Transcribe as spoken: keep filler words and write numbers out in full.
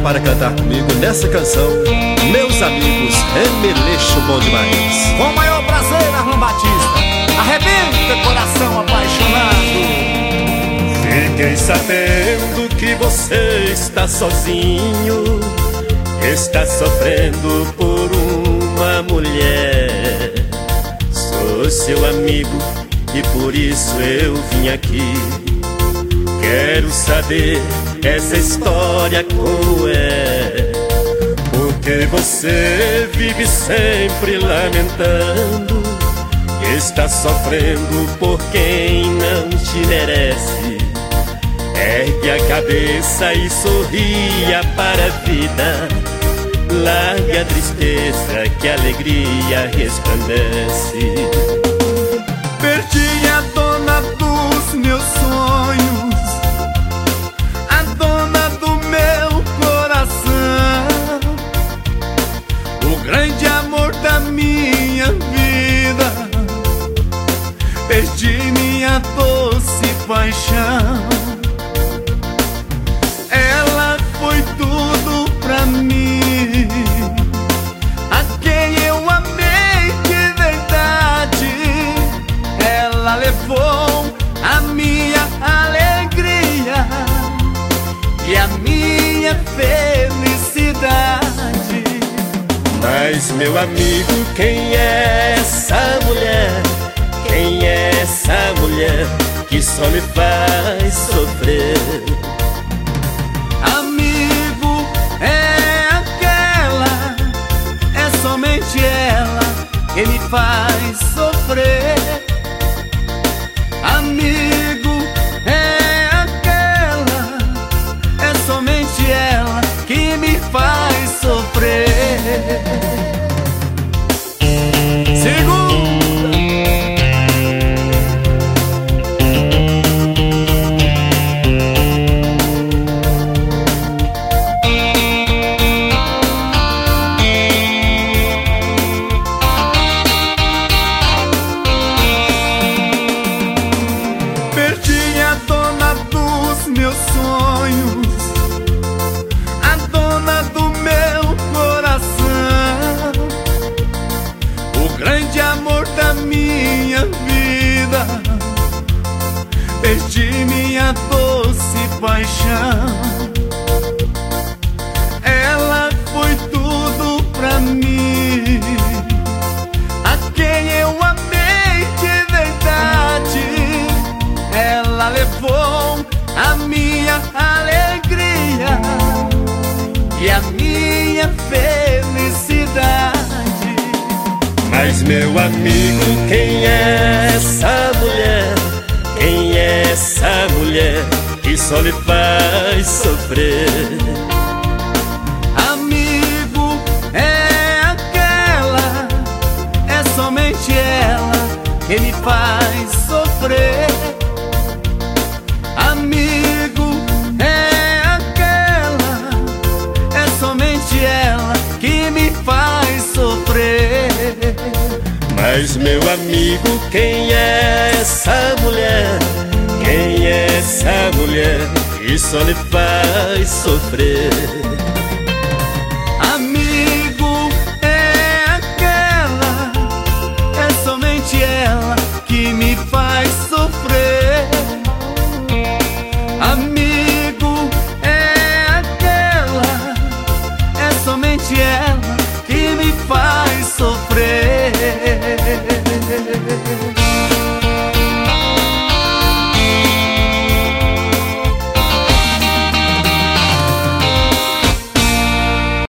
para cantar comigo nessa canção, meus amigos, Remeleixo bom demais. Com o maior prazer, Arlan Batista, arrebenta coração apaixonado. Fiquei sabendo que você está sozinho, está sofrendo por uma mulher. Sou seu amigo e por isso eu vim aqui. Quero saber essa história como é, porque você vive sempre lamentando, está sofrendo por quem não te merece. Ergue a cabeça e sorria para a vida, larga a tristeza que a alegria resplandece. Perdi a dona dos meus sonhos, a dona do meu coração, o grande amor da minha vida. Perdi minha doce paixão. Ela foi tudo pra mim, a quem eu amei de verdade. Ela levou a minha alegria e a minha felicidade. Mas meu amigo, quem é essa mulher? Quem é essa mulher que só me faz sofrer? Amigo, é aquela, é somente ela que me faz sofrer. Amigo, é aquela, é somente ela que me faz sofrer. Segunda. Perdi a dona dos meus sonhos, a dona do meu coração, o grande amor da minha vida. Perdi minha doce paixão. Ela foi tudo pra mim, a quem eu amei de verdade. Ela levou a minha alegria e a minha felicidade. Mas meu amigo, quem é essa mulher? Quem é essa mulher que só lhe faz sofrer? Amigo, é aquela, é somente ela que me faz sofrer. Amigo, é aquela, é somente ela que me faz sofrer. Mas meu amigo, quem é essa mulher? Quem é essa mulher que só lhe faz sofrer? Amigo, é aquela, é somente ela que me faz